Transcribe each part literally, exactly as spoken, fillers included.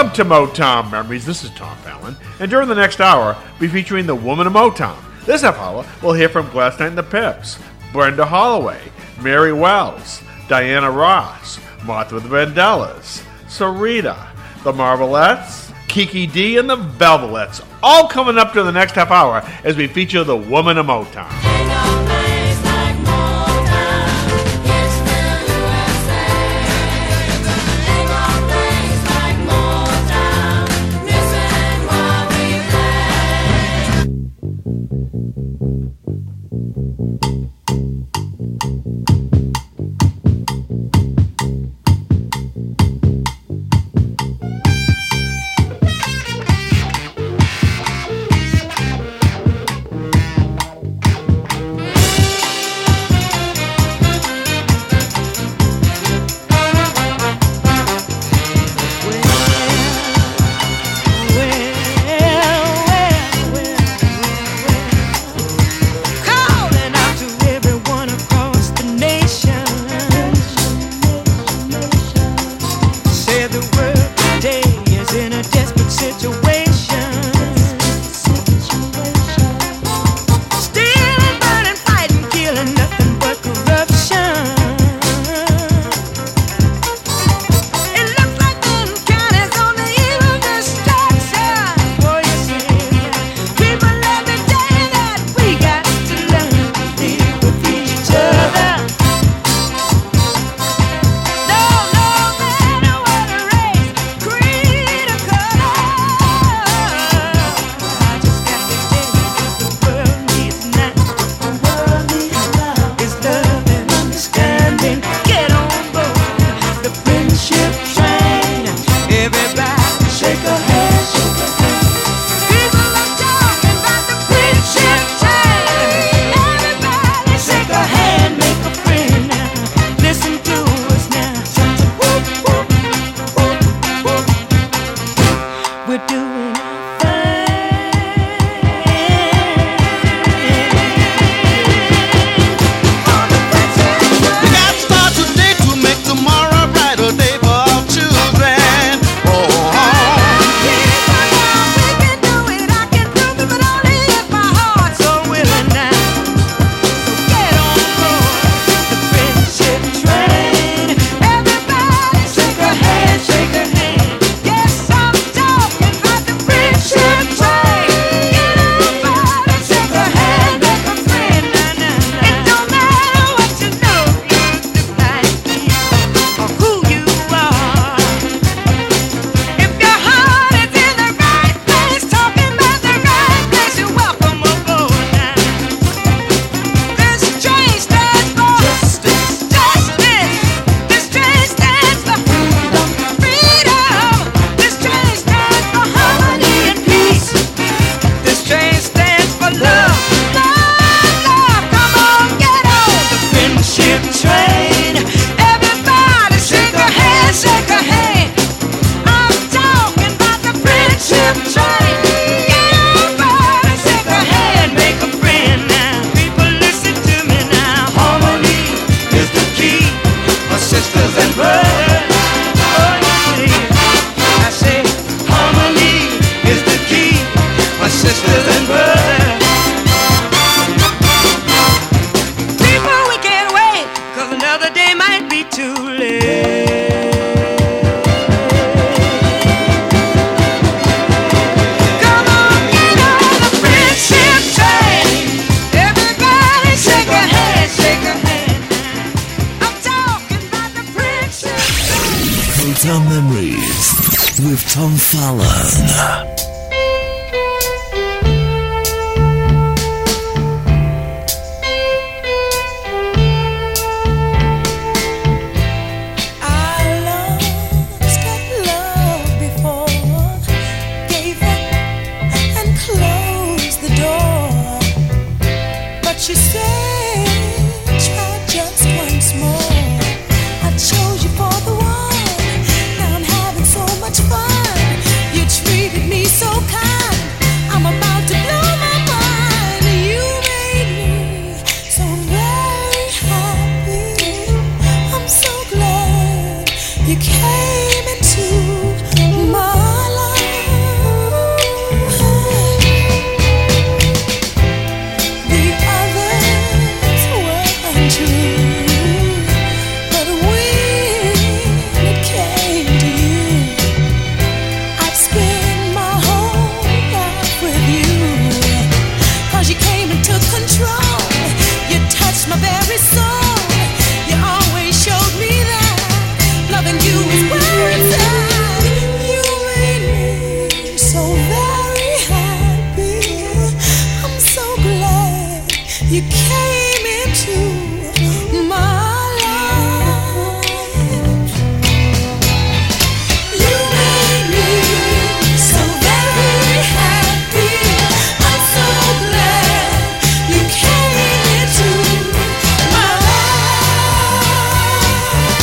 Welcome to Motown Memories. This is Tom Fallon, and during the next hour, we'll be featuring the Woman of Motown. This half hour, we'll hear from Gladys Knight and the Pips, Brenda Holloway, Mary Wells, Diana Ross, Martha the Vandellas, Sarita, the Marvelettes, Kiki D, and the Velvets, all coming up to the next half hour as we feature the Woman of Motown. Motown Memories with Tom Fallon. You came into my You came into my life. You made me so very happy. I'm so glad you came into my life.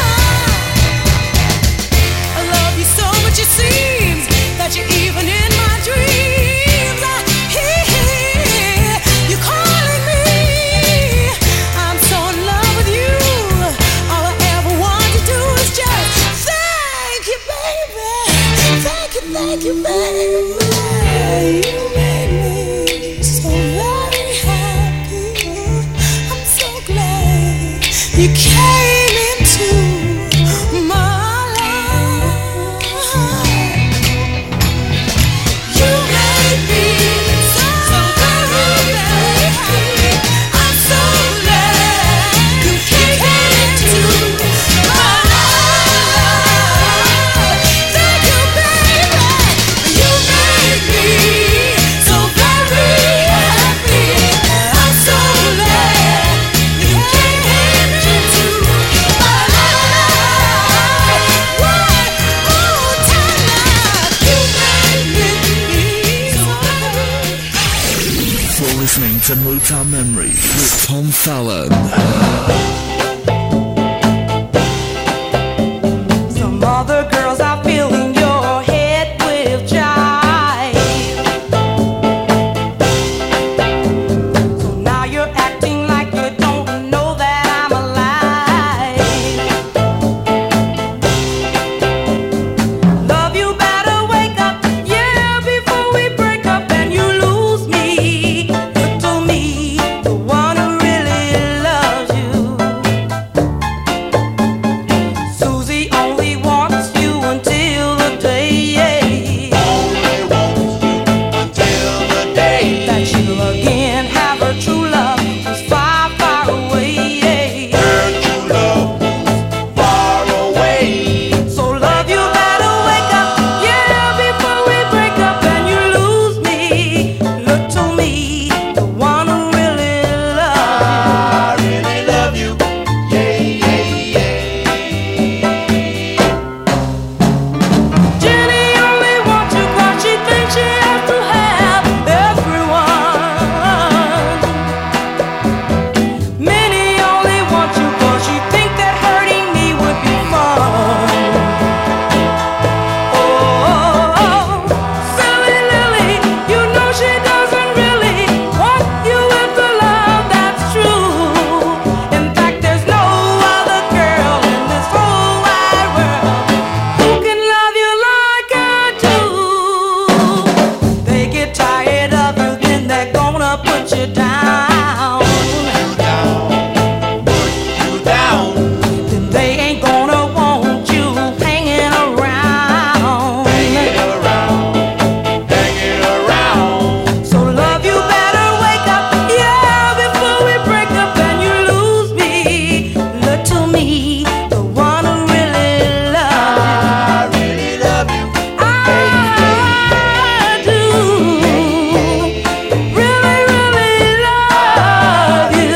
I love you so much it seems that you're even in my dreams. I hear you calling me. I'm so in love with you. All I ever want to do is just thank you, baby. Thank you, thank you, baby. You made me so very happy. I'm so glad you came into my life. You made me so very happy. I'm so glad you came into my life. Thank you, baby. You made me so very happy. I'm so glad you came into my life. What? Oh, Tyler, you made me so very happy. For listening to Motown Memories with Tom Fallon. Some other girls are filling your head with jive. So now you're acting like you don't know that I'm alive. Love, you better wake up, yeah, before we break up and you lose me. Look to me, the one who really loves you. Susie only wants you until the day, Only wants you until the day that she'll again have her true love who's far, far away. her true love far away. So love, you better wake up, yeah, before we break up and you lose me. Look to me, the one who really loves I really love you. Yeah, yeah, yeah. you. Jenny only wants you 'cause she thinks she has to have everyone. Minnie only wants you 'cause she think that hurting me would be fun. Oh, silly Lily, you know she doesn't really want you with the love that's true. In fact, there's no other girl in this whole wide world who can love you like I do. They get tired of you, then they're gonna put you down. You down, Then they ain't gonna want you hanging around. hanging around, hanging around. So love, you better wake up, yeah, before we break up and you lose me. Look to me, the one who really loves you. I really love you. I do, really, really love you.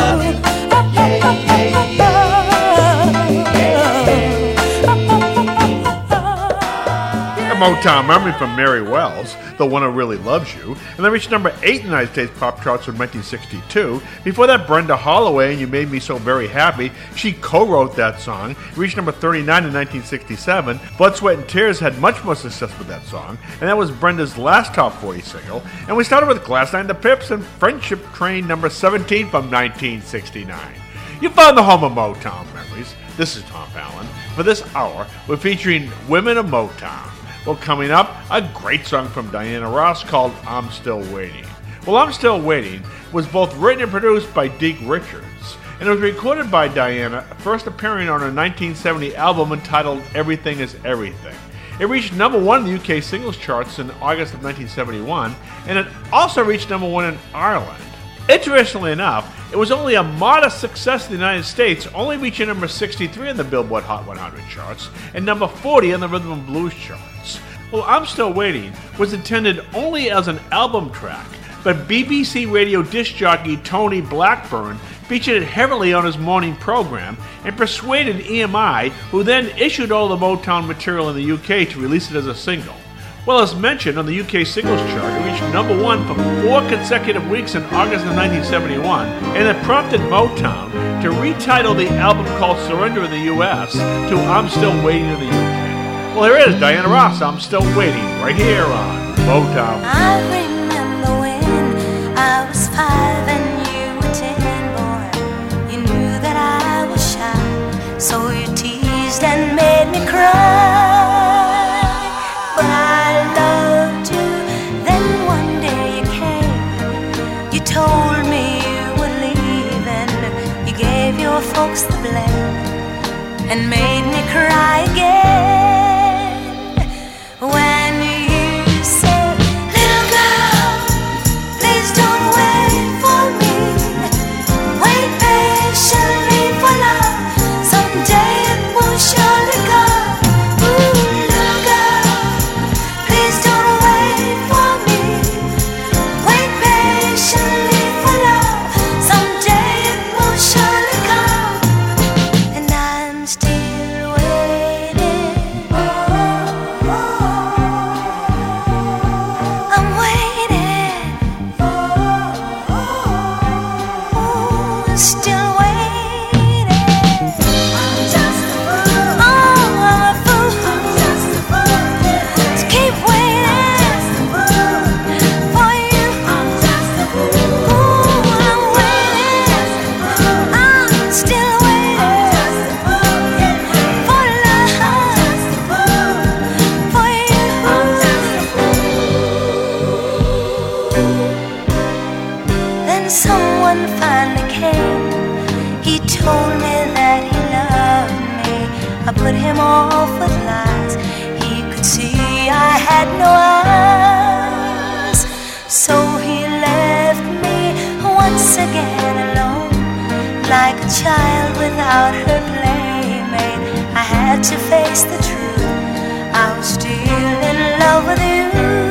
A Motown Memory from Mary Wells, The One Who Really Loves You, and they reached number eight in the United States pop charts in nineteen sixty-two. Before that, Brenda Holloway, and You Made Me So Very Happy. She co-wrote that song. It reached number thirty-nine in nineteen sixty-seven. Blood, Sweat, and Tears had much more success with that song, and that was Brenda's last top forty single. And we started with Glass Eye and the Pips and Friendship Train number seventeen from nineteen sixty-nine. You found the home of Motown Memories. This is Tom Fallon. For this hour, we're featuring Women of Motown. Well, coming up, a great song from Diana Ross called I'm Still Waiting. Well, I'm Still Waiting was both written and produced by Deke Richards, and it was recorded by Diana, first appearing on her nineteen seventy album entitled Everything Is Everything. It reached number one in the U K singles charts in August of nineteen seventy-one, and it also reached number one in Ireland. Interestingly enough, it was only a modest success in the United States, only reaching number sixty-three in the Billboard Hot one hundred charts and number forty in the Rhythm and Blues charts. Well, I'm Still Waiting was intended only as an album track, but B B C radio disc jockey Tony Blackburn featured it heavily on his morning program and persuaded E M I, who then issued all the Motown material in the U K to release it as a single. Well, as mentioned on the U K singles chart, it reached number one for four consecutive weeks in August of nineteen seventy-one, and it prompted Motown to retitle the album called Surrender in the U S to I'm Still Waiting in the U K. Well, here is Diana Ross, I'm Still Waiting, right here on Motown. I remember when I was five and you were ten, boy. You knew that I was shy, so you teased and made me cry. But I loved you. Then one day you came. You told me you were leaving. You gave your folks the blame and made me cry again. When you said, little girl, please don't wait for me. Wait patiently for love. Someday it will surely come. Ooh, little girl, please don't wait for me. Wait patiently for love. Someday it will surely come. And I'm still waiting. I'm waiting. Ooh, still waiting. I'm just a fool. Oh, I'm a fool. I'm just a fool. To keep waiting for you. I'm just a fool. Ooh, I'm waiting. I'm still waiting for love, for you. Then someone finally came. He told me that he loved me. I put him off with lies. He could see I had no eyes. So he left me once again alone, like a child without her playmate. I had to face the truth. I was still in love with you.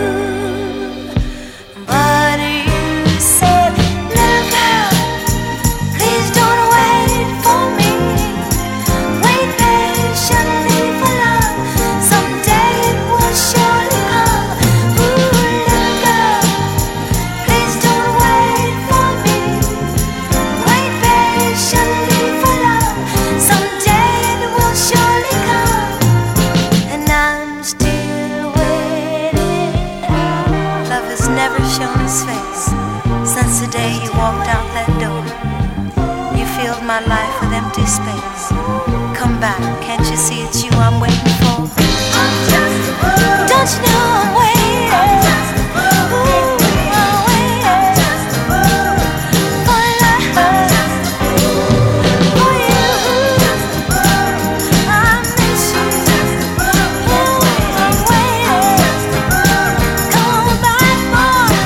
But you said, little girl, please don't wait for me. Wait patiently for love. Someday it will surely come. Ooh, little girl, please don't wait for me. Wait patiently for love. Someday it will surely come. And I'm still waiting. Love has never shown his face since the day you walked out that door. You filled my life with empty space. Come back, can't you see it's you I'm waiting for? I'm just a fool. Don't you know I'm waiting? I'm just a fool. Ooh, I'm waiting. I'm just a fool. For love, for you. I miss you. Ooh, I'm waiting. Come back, boy.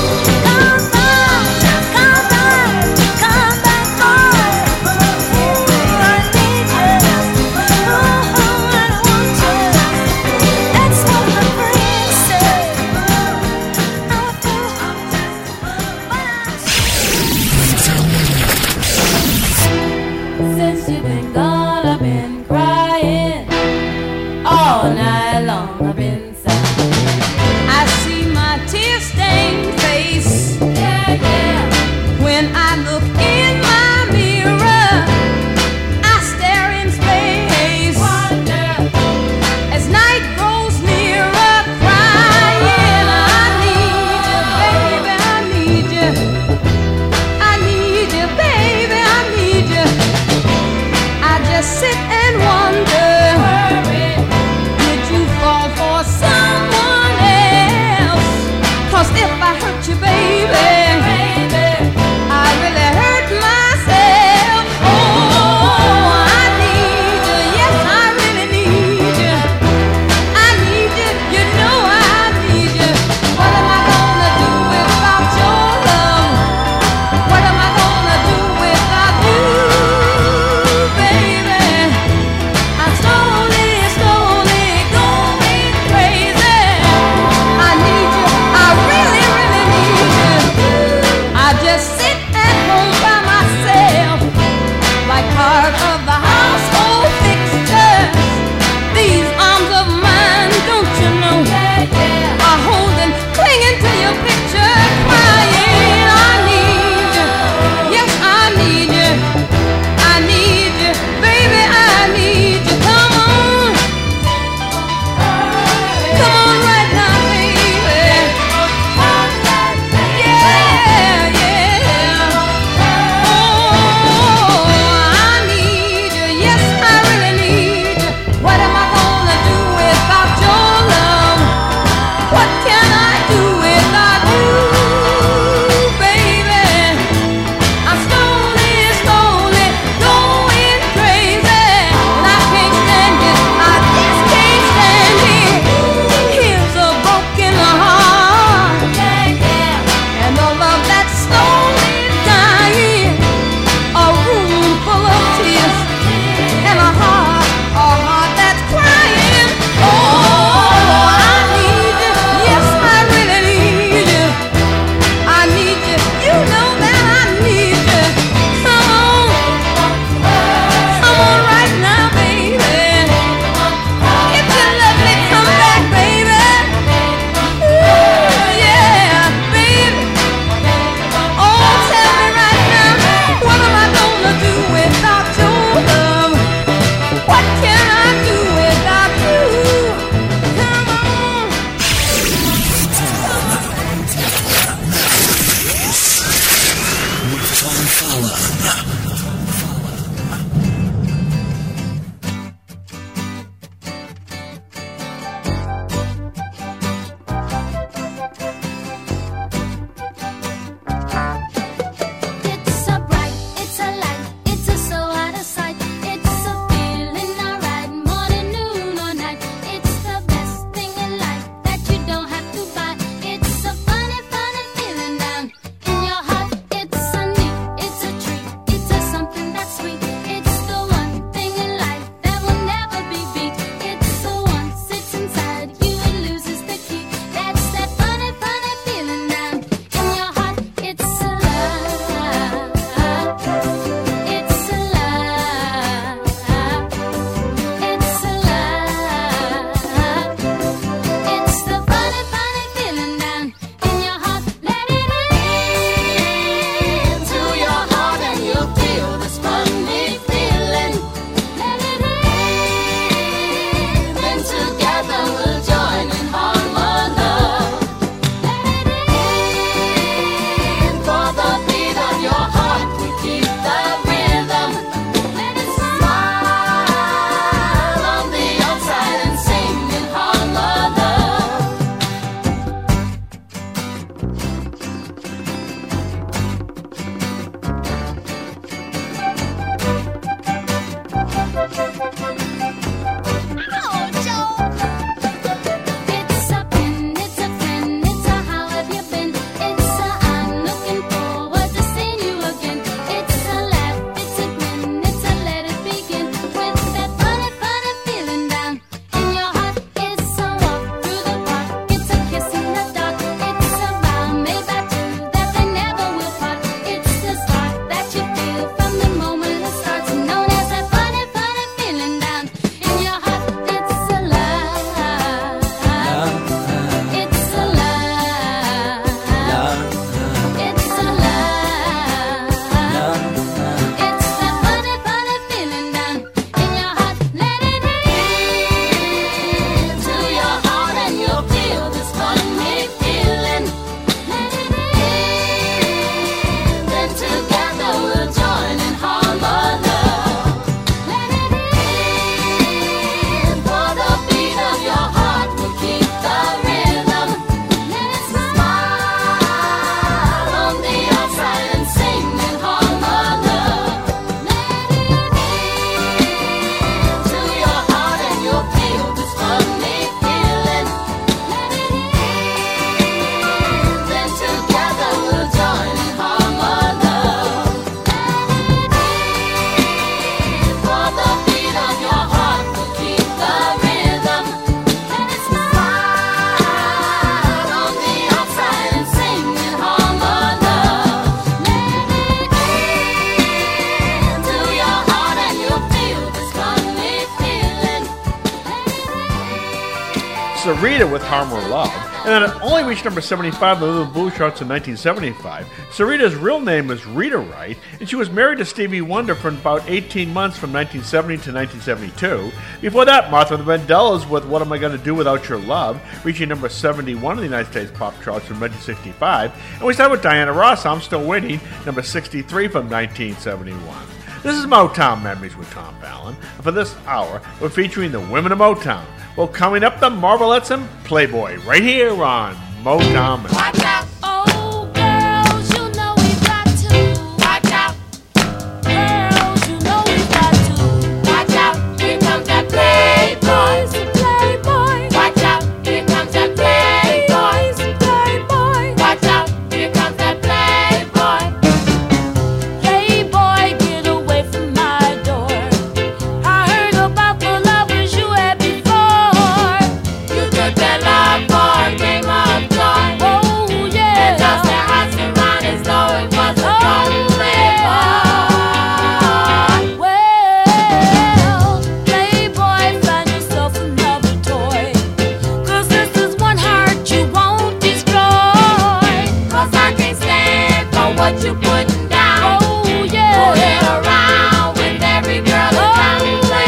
Come back, come back, come back, boy. Fallon. It's a bright, it's a light, it's a so out of sight. It's a feeling alright, morning, noon or night. It's the best thing in life that you don't have to buy. It's a funny, funny feeling down in your heart. It's a neat, it's a treat, it's a something that's sweet. It's the one thing in life that will never be beat. It's the one sits inside you and loses the key. That's that funny, funny feeling down in your heart. It's a love, it's a love, it's a love. It's the funny, funny feeling down in your heart. Let it into your heart and you'll feel this funny feeling. Let it in, then together we'll join in harmony. Let it in, for the beat of your heart we keep the rhythm. Let it smile on the outside and sing in harmony. It's a pen, it's a friend, it's a how have you been? It's a I'm looking forward to seeing you again. It's a laugh, it's a grin, it's a let it begin. With that funny, funny feeling down in your heart. It's a walk through the park, it's a kiss in the dark. It's a vow made by two that they never will part. It's the spark that you feel from the moment it starts, known as that funny, funny feeling down in your heart. It's a love, it's a love, it's a love. It's that funny, funny feeling down in your heart. Let it into your heart and you'll feel this funny feeling. Let it in, then together we'll join in harmony. Let it in, for the beat of your heart will keep the rhythm. Let it smile on the outside and sing in harmony. Let it into your heart and you'll feel this funny feeling. Let it in, then together we'll join in harmony. For the beat of your heart will keep the rhythm. Let it smile on the outside and sing in harmony. Let it into your heart and you'll feel this funny feeling. Sarita with Harmer Love, and then it only reached number seventy-five on the Rhythm and Blues charts in nineteen seventy-five. Sarita's real name is Rita Wright, and she was married to Stevie Wonder for about eighteen months from nineteen seventy to nineteen seventy-two. Before that, Martha and the Vandellas with What Am I Gonna Do Without Your Love, reaching number seventy-one in the United States pop charts from nineteen sixty-five. And we start with Diana Ross, I'm Still Waiting, number sixty-three from nineteen seventy-one. This is Motown Memories with Tom Fallon, and for this hour, we're featuring the women of Motown. Well, coming up, the Marvelettes and Playboy, right here on Motown Memories. Watch out. Oh, girls, you know we've got to. Watch out. Girls, you know we've got to. Watch out. Here comes that Playboy. He's a Playboy. Watch out. Here comes that Playboy. He's a Playboy. Watch out. Here comes that Playboy. Playboy, get away from my door. I heard about the lovers you had before. You took that love for a game of joy. Oh yeah. And tossed their hearts around as though it was a young Playboy. Well, Playboy, find yourself another toy. 'Cause this is one heart you won't destroy. 'Cause I can't stand for what you putting down. Oh yeah. Fooling around with every girl in town.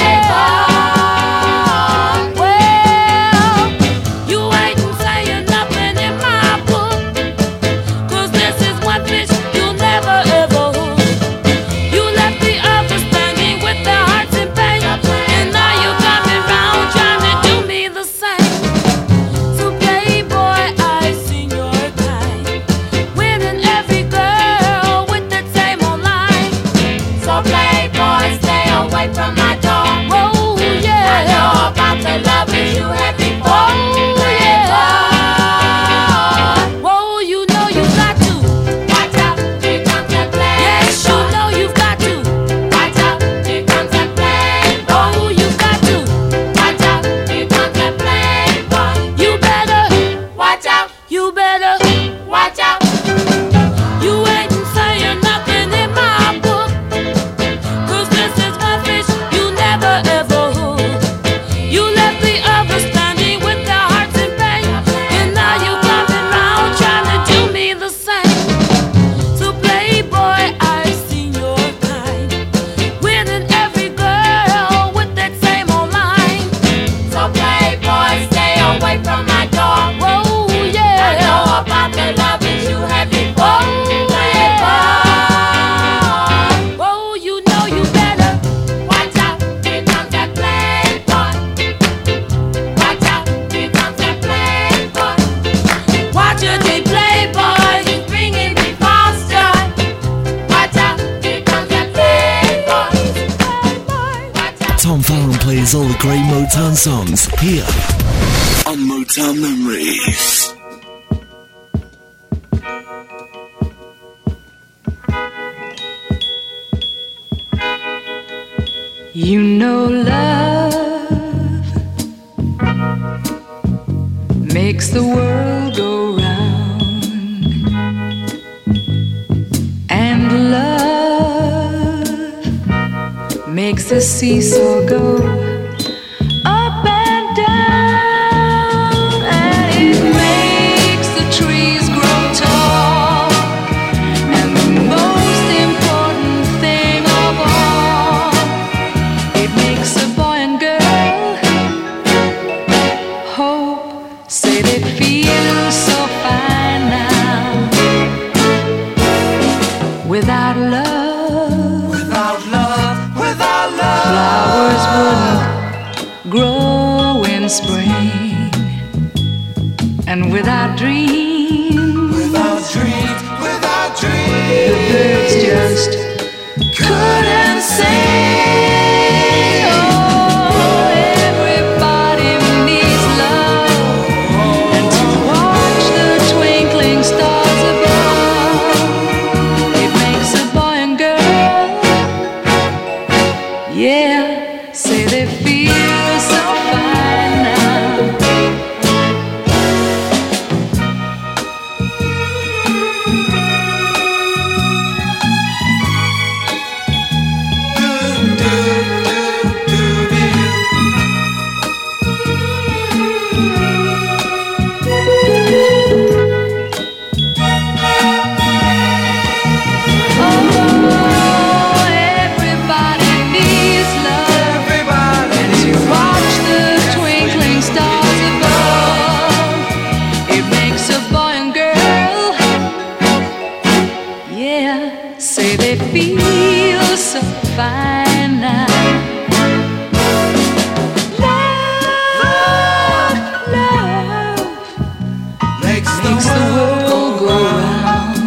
Playboy. Well, you ain't saying nothing in my book. 'Cause this is one bitch you'll never ever hook. Motown songs here on Motown Memories. You know love makes the world go round, and love makes the seesaw go up and down, and it makes the trees grow tall, and the most important thing of all, it makes a boy and girl hope, say they feel so fine now. Without love, Without love, without love, flowers wouldn't grow in spring, and without dreams, without dreams, without the dreams, birds just couldn't sing. Oh, everybody needs love, and to watch the twinkling stars above, it makes a boy and girl, yeah, say they feel so fine now. Oh, everybody needs love, everybody. and to watch the twinkling stars above, it makes a boy and girl, yeah, say they feel so fine now. Love, love Makes the makes the world go round.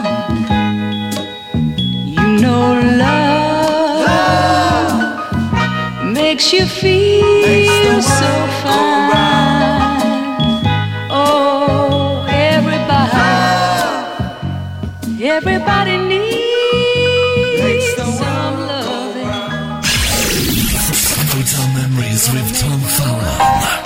You know love makes you feel so fine. Oh, everybody, everybody needs some loving. Motown Memories with Tom Fallon.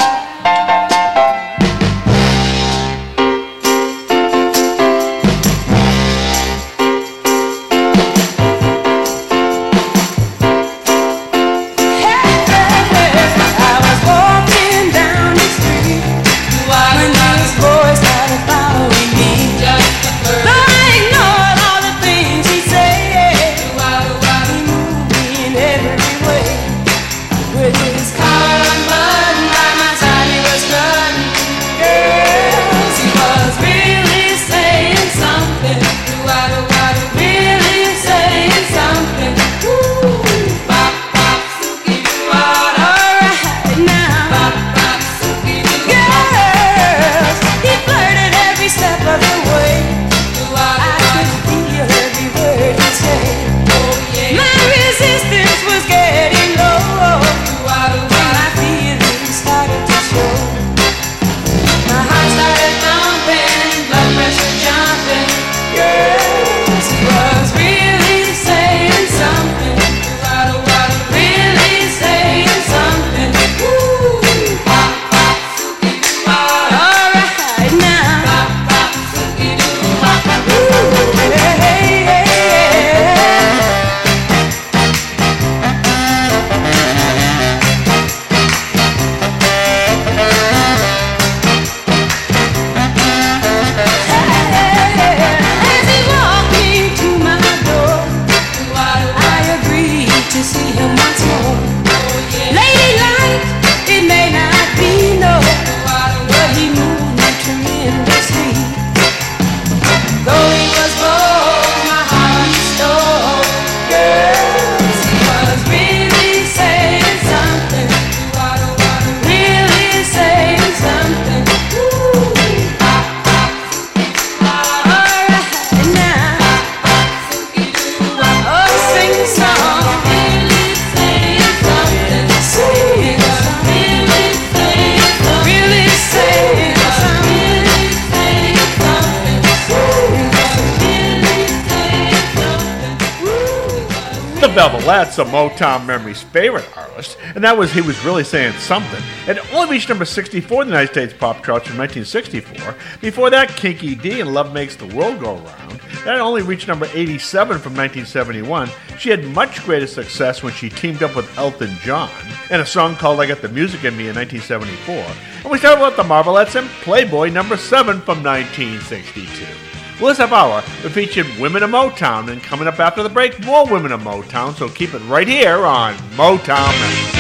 I was walking down the street when this boy started following me. Though I ignored all the things he said, he moved me in every way with his collar and button by my Velvets, a Motown Memories favorite artist, and that was He Was Really Saying Something. It only reached number sixty-four in the United States pop charts in nineteen sixty-four. Before that, Kinky D and Love Makes the World Go Round. That only reached number eighty-seven from nineteen seventy-one. She had much greater success when she teamed up with Elton John in a song called I Got the Music in Me in nineteen seventy-four. And we started with the Marvelettes and Playboy number seven from nineteen sixty-two. Well, this half hour, we featured Women of Motown, and coming up after the break, more Women of Motown, so keep it right here on Motown Memories.